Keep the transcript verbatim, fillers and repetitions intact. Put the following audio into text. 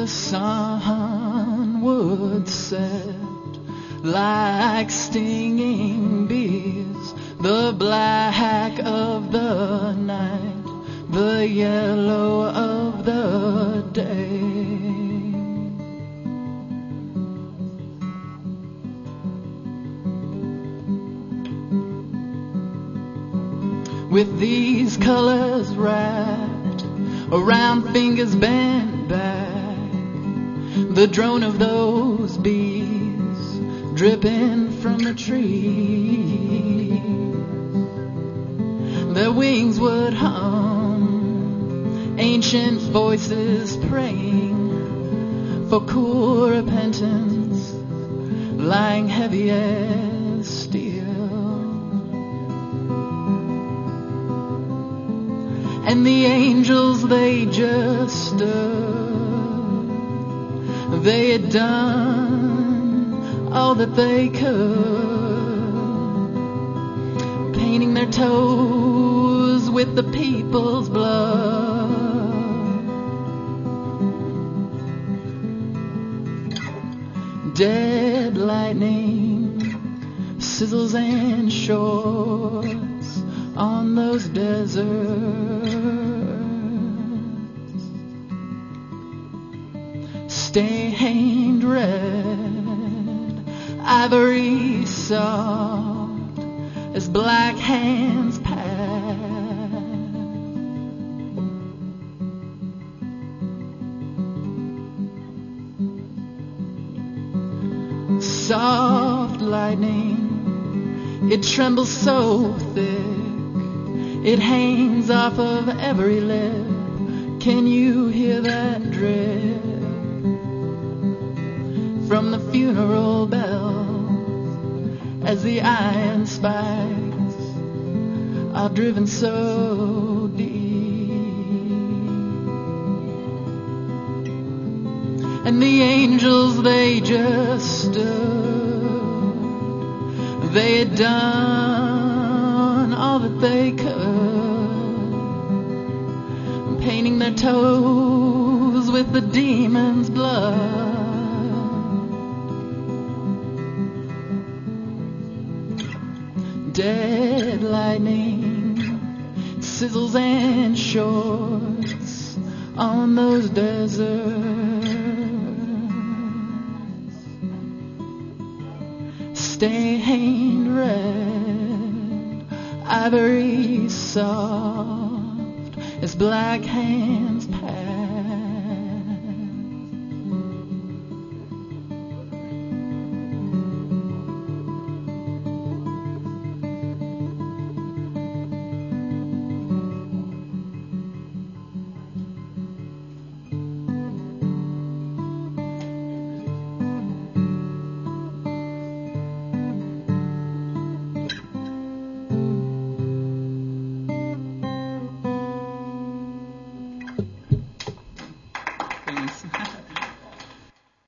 sun would set like stinging bees, the black of the night, the yellow of the day. With these colors wrapped around fingers bent back, the drone of those bees dripping from the tree, their wings would hum, ancient voices praying for cool repentance, lying heavy as steel. And the angels, they just stood. They had done all that they could, painting their toes with the people's blood. Dead lightning sizzles and shorts on those deserts, stained red, ivory soft as black hands pass. Soft lightning, it trembles so thick, it hangs off of every lip. Can you hear that drip from the funeral bells as the iron spikes are driven so deep? And the angels, they just stood. They had done all that they could, painting their toes with the demon's blood. Dead lightning sizzles and shorts on those deserts, stained red, ivory soft as black hands